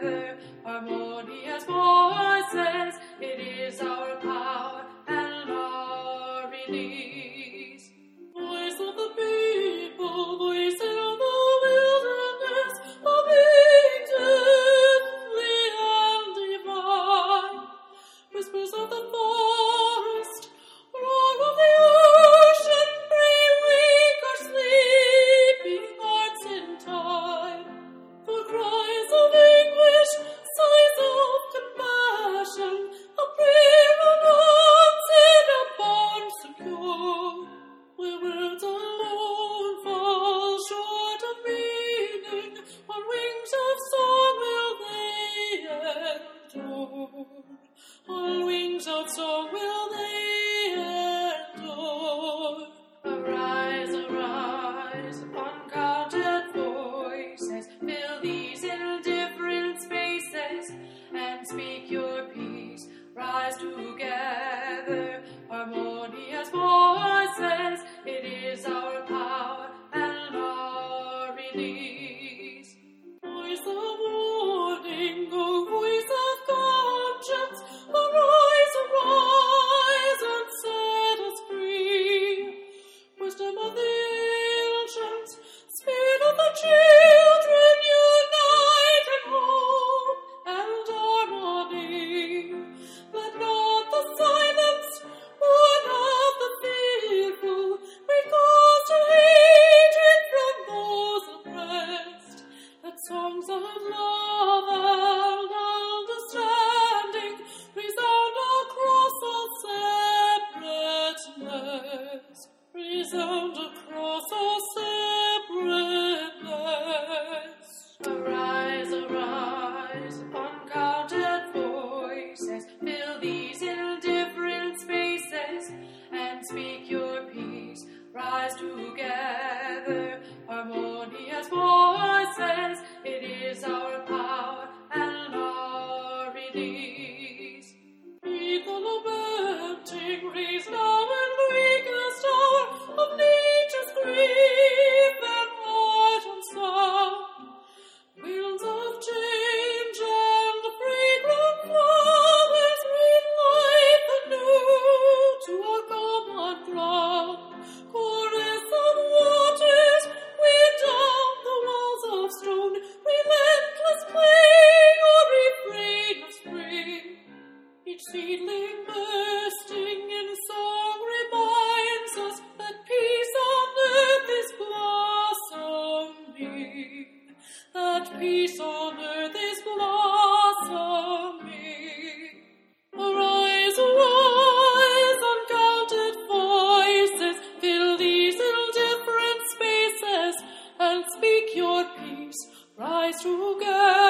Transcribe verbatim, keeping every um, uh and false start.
together, harmonious voices, it is our power and our release. Voice of the people, voice of the wilderness, a being deathly and divine. Whispers of the forest, roar of the ocean, free wake our sleeping hearts in time. For cries of anguish, sighs of compassion, a prayer unanswered, a bond secure, where words alone fall short of meaning, on wings of song will they endure. On wings of song will they endure. Arise, arise, uncounted voices, fill these indifferent spaces, and speak your peace. Rise together, harmonious voices, it is our power and our release. Voice of warning, O voice of conscience, arise, arise, and set us free. Wisdom of the ancients, spirit of the children, unite in hope and harmony. Let not the silence, word of the fearful, bring cause to hatred from those oppressed. Let songs of love and understanding resound across all separateness. Resound across all separateness. Arise, arise, uncounted voices, fill these indifferent spaces, and speak your peace. Rise together, harmonious voices, it is our power and our release. Breathe the lamenting, raise now and weakest hour of nature's grief and heart and sound. Winds of change and the fragrant flowers breathe life anew to our common ground. Chorus of waters, weigh down the walls of stone, relentless plain or refrain of spring. Each seedling bursting in song reminds us that peace on earth is blossoming. That peace on earth is blossoming. Arise, arise, uncounted voices, fill these indifferent spaces, and speak your peace. Rise together.